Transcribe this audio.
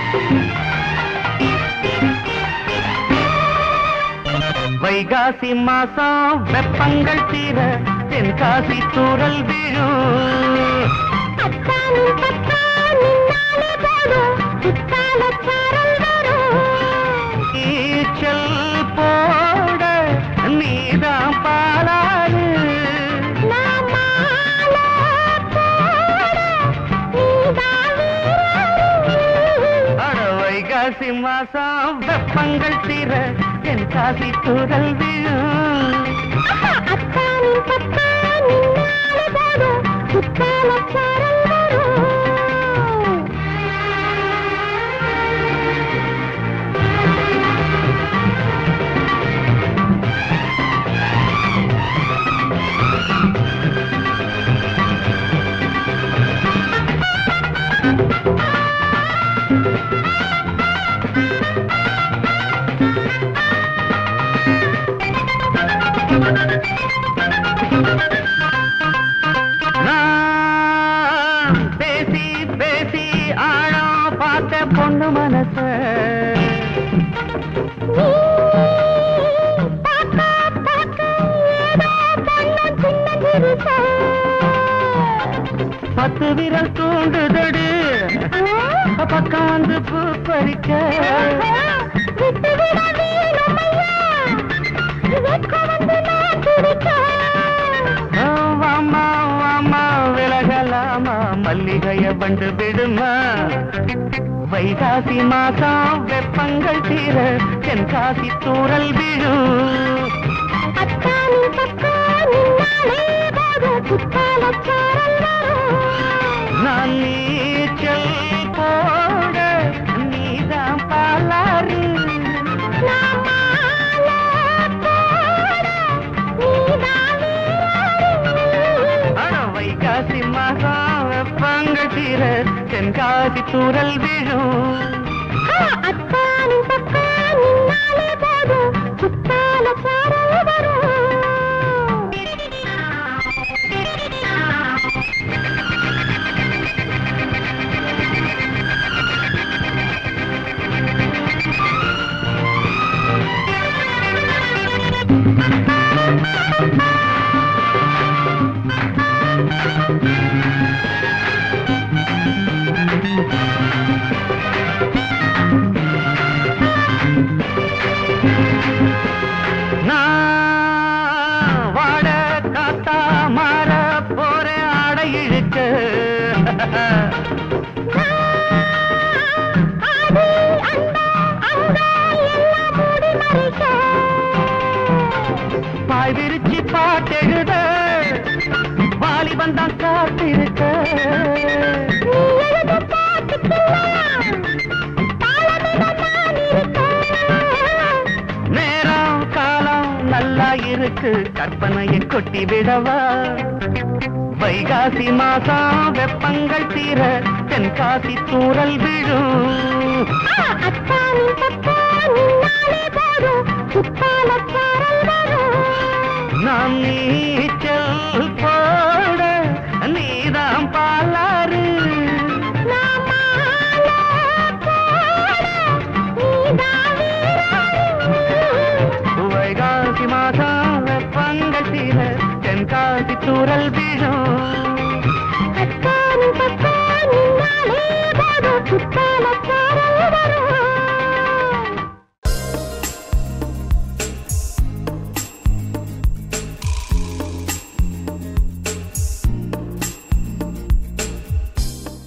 வைகாசி மாசம் வெப்பங்கள் தீர தென்காசி தூரல் விழும். நீச்சல் போட நீதான் பாலாறு. வைகாசி மாசம் வெப்பங்கள் தீர தென்காசி தூரல் விழும். பேசி பேசி ஆழம் பார்த்த பொண்ணு மனச பத்து விரல் தூண்டுதடு பக்கம் வந்து பூ பறிக்க. வாமா வாமா விலகலாமா மல்லிகைய பண்டு விடுமா. வைகாசி மாசம் வெப்பங்கள் தீர தென்காசி தூரல் விழும். நான் நீச்சல் போட நீதான் பாலாறு. வைகாசி மாசம் வெப்பங்கள் தீர தென்காசி தூரல் விழும். நான் வாட காத்தா மாற போற ஆடை இழுக்க. பாய் விரிச்சி பாட்டெழுத வாலிபன் தான் காத்திருக்க. நேரம் காலம் நல்லா இருக்கு கற்பனையை கொட்டி விடவா. வைகாசி மாசம் வெப்பங்கள் தீர தென்காசி தூரல் விழும். நான் நீச்சல் போட நீதான் பாலாறு. வைகாசி மாசம் வெப்பங்கள் தீர தென்காசி தூரல் விழும்.